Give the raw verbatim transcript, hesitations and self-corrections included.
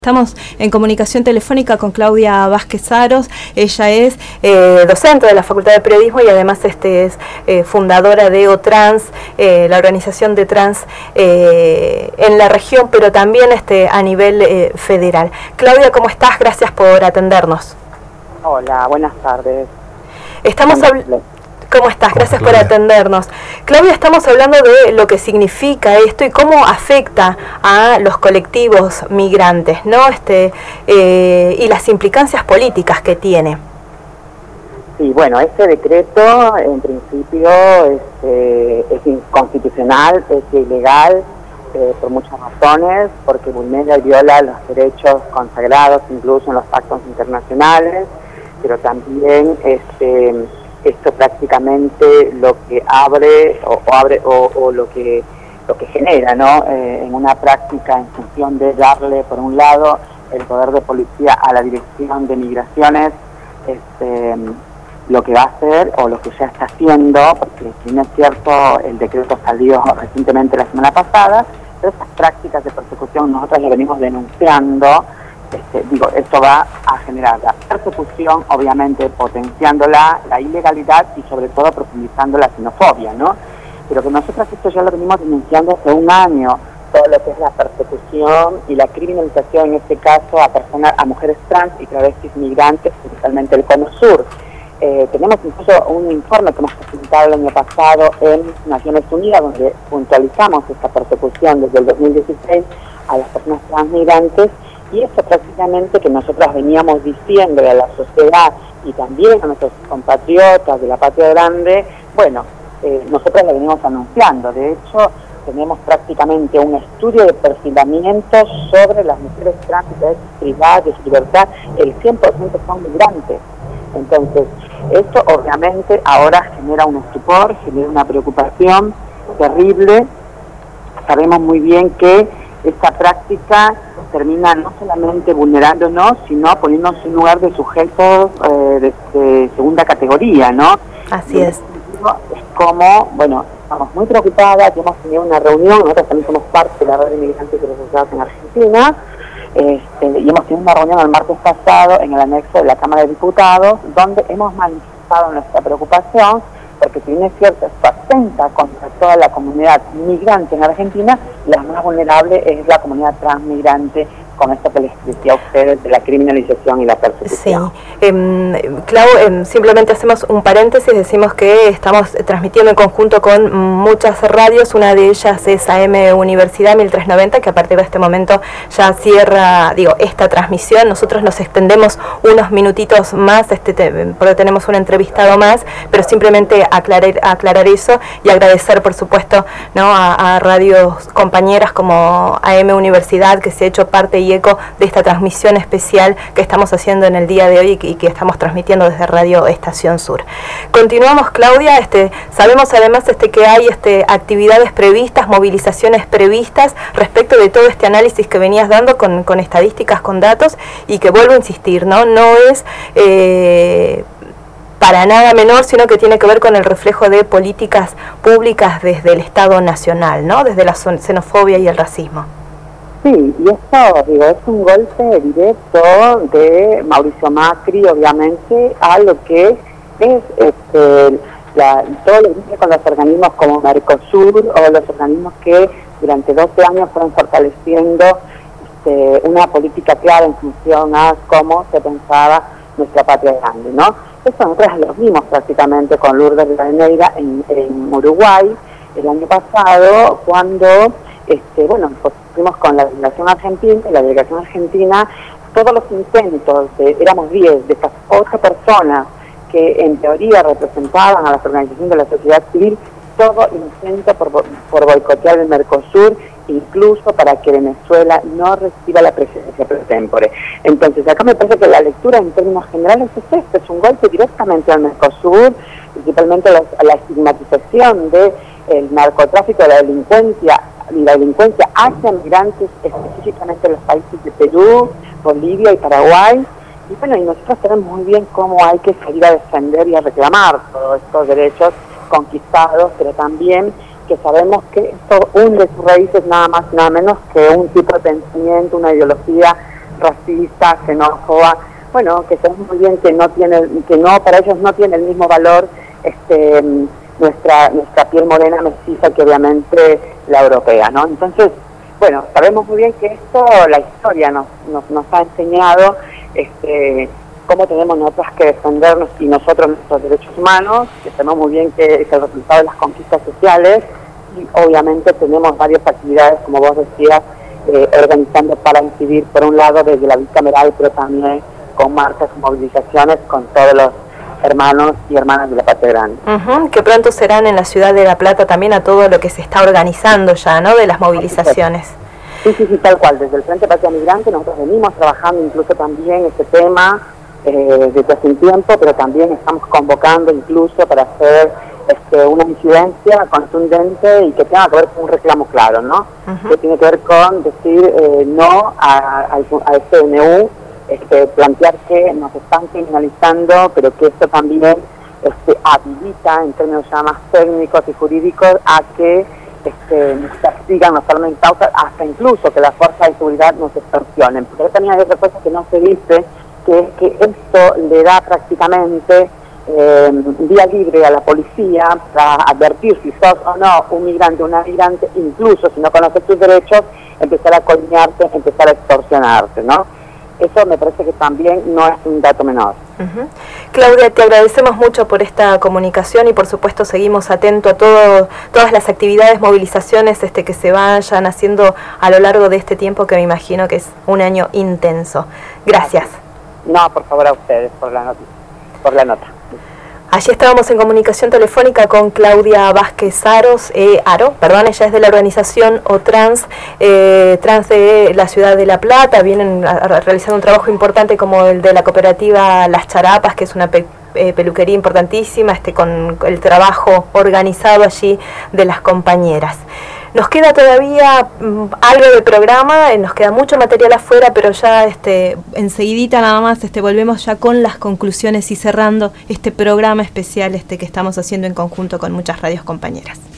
Estamos en comunicación telefónica con Claudia Vázquez Aros. Ella es eh, docente de la Facultad de Periodismo y además este, es eh, fundadora de OTrans, eh, la organización de trans eh, en la región, pero también este, a nivel eh, federal. Claudia, ¿cómo estás? Gracias por atendernos. Hola, buenas tardes. Estamos hablando... ¿Cómo estás? Gracias por atendernos. Claudia, estamos hablando de lo que significa esto y cómo afecta a los colectivos migrantes, ¿no? Este, eh, y las implicancias políticas que tiene. Sí, bueno, este decreto en principio es, eh, es inconstitucional, es ilegal eh, por muchas razones, porque vulnera y viola los derechos consagrados incluso en los pactos internacionales, pero también este esto prácticamente lo que abre o, o abre o, o lo que lo que genera, ¿no? Eh, en una práctica en función de darle por un lado el poder de policía a la Dirección de Migraciones, este, lo que va a hacer o lo que ya está haciendo, porque si no es cierto el decreto salió recientemente la semana pasada, pero esas prácticas de persecución nosotros lo venimos denunciando. Este, digo, esto va a generar la persecución, obviamente potenciándola, la ilegalidad y sobre todo profundizando la xenofobia, ¿no? Pero que nosotros esto ya lo venimos denunciando hace un año, todo lo que es la persecución y la criminalización, en este caso, a personas, a mujeres trans y travestis migrantes, principalmente el Cono Sur. Eh, tenemos incluso un informe que hemos presentado el año pasado en Naciones Unidas, donde puntualizamos esta persecución desde el dos mil dieciséis a las personas transmigrantes. Y eso prácticamente que nosotros veníamos diciendo a la sociedad y también a nuestros compatriotas de la Patria Grande, bueno, eh, nosotros lo venimos anunciando. De hecho, tenemos prácticamente un estudio de perfilamiento sobre las mujeres trans y travestis privadas de su libertad. El cien por ciento son migrantes. Entonces, esto obviamente ahora genera un estupor, genera una preocupación terrible. Sabemos muy bien que esta práctica termina no solamente vulnerándonos, sino poniéndonos en lugar de sujetos eh, de, de segunda categoría, ¿no? Así es. Es como, bueno, estamos muy preocupadas, hemos tenido una reunión, nosotros también somos parte de la red de inmigrantes y refugiados en Argentina, este, y hemos tenido una reunión el martes pasado en el anexo de la Cámara de Diputados, donde hemos manifestado nuestra preocupación, porque si bien es cierto, esto atenta contra toda la comunidad migrante en Argentina, la más vulnerable es la comunidad transmigrante, con esto que les decía a ustedes de la criminalización y la persecución. Sí, eh, Clau, eh, simplemente hacemos un paréntesis, decimos que estamos transmitiendo en conjunto con muchas radios, una de ellas es A M Universidad mil trescientos noventa, que a partir de este momento ya cierra, digo, esta transmisión. Nosotros nos extendemos unos minutitos más, este, te, porque tenemos un entrevistado más, pero simplemente aclarar, aclarar eso y agradecer, por supuesto, ¿no? a, a radios compañeras como A M Universidad, que se ha hecho parte y eco de esta transmisión especial que estamos haciendo en el día de hoy y que, y que estamos transmitiendo desde Radio Estación Sur. Continuamos, Claudia. Este, sabemos además este, que hay este, actividades previstas, movilizaciones previstas respecto de todo este análisis que venías dando con, con estadísticas, con datos, y que vuelvo a insistir, no, no es eh, para nada menor, sino que tiene que ver con el reflejo de políticas públicas desde el Estado Nacional, ¿no? Desde la xenofobia y el racismo. Sí, y esto, digo, es un golpe directo de Mauricio Macri, obviamente, a lo que es este, la, todo lo que tiene con los organismos como Mercosur o los organismos que durante doce años fueron fortaleciendo este, una política clara en función a cómo se pensaba nuestra patria grande, ¿no? Eso nosotros lo vimos prácticamente con Lourdes Rivadeneira en, en Uruguay el año pasado, cuando Este, bueno, pues fuimos con la delegación argentina, la delegación argentina, todos los intentos, de, éramos diez, de estas ocho personas que en teoría representaban a las organizaciones de la sociedad civil, todo intento por, por boicotear el Mercosur, incluso para que Venezuela no reciba la presidencia pro tempore. Entonces, acá me parece que la lectura en términos generales es esto, es un golpe directamente al Mercosur, principalmente a la, a la estigmatización del narcotráfico, de la delincuencia, y la delincuencia hacia migrantes, específicamente en los países de Perú, Bolivia y Paraguay. Y bueno, y nosotros sabemos muy bien cómo hay que salir a defender y a reclamar todos estos derechos conquistados, pero también que sabemos que esto hunde sus raíces nada más, nada menos que un tipo de pensamiento, una ideología racista, xenófoba, bueno, que sabemos muy bien que no tiene, que no, para ellos no tiene el mismo valor este nuestra nuestra piel morena mestiza que obviamente la europea, ¿no? Entonces, bueno, sabemos muy bien que esto, la historia nos, nos, nos ha enseñado este, cómo tenemos nosotros que defendernos y nosotros nuestros derechos humanos, que sabemos muy bien que es el resultado de las conquistas sociales, y obviamente tenemos varias actividades, como vos decías, eh, organizando para incidir, por un lado, desde la bicameral, pero también con marchas y movilizaciones con todos los hermanos y hermanas de la Patria Grande. Uh-huh, que pronto serán en la ciudad de La Plata también a todo lo que se está organizando ya, ¿no?, de las movilizaciones. Sí, sí, sí, tal cual. Desde el Frente Patria Migrante nosotros venimos trabajando incluso también este tema eh, desde hace un tiempo, pero también estamos convocando incluso para hacer este, una incidencia contundente y que tenga que ver con un reclamo claro, ¿no? Uh-huh. Que tiene que ver con decir eh, no a, a, a este D N U, Este, plantear que nos están criminalizando, pero que esto también este, habilita, en términos ya más técnicos y jurídicos, a que este, nos castigan, nos salven causa, hasta incluso que las fuerzas de seguridad nos extorsionen. Porque también hay otra cosa que no se dice, que es que esto le da prácticamente eh, vía libre a la policía para advertir si sos o no un migrante o una migrante, incluso si no conoces tus derechos, empezar a coñarte, empezar a extorsionarte, ¿no? Eso me parece que también no es un dato menor. Uh-huh. Claudia, te agradecemos mucho por esta comunicación y por supuesto seguimos atentos a todo, todas las actividades, movilizaciones este, que se vayan haciendo a lo largo de este tiempo, que me imagino que es un año intenso. Gracias. No, por favor, a ustedes por la nota. Por la nota. Allí estábamos en comunicación telefónica con Claudia Vázquez Aros, eh, Aro, perdón, ella es de la organización OTrans, eh, trans de la ciudad de La Plata, vienen a, a, realizando un trabajo importante como el de la cooperativa Las Charapas, que es una pe, eh, peluquería importantísima, este, con el trabajo organizado allí de las compañeras. Nos queda todavía um, algo de programa, eh, nos queda mucho material afuera, pero ya este, enseguidita nada más este, volvemos ya con las conclusiones y cerrando este programa especial este, que estamos haciendo en conjunto con muchas radios compañeras.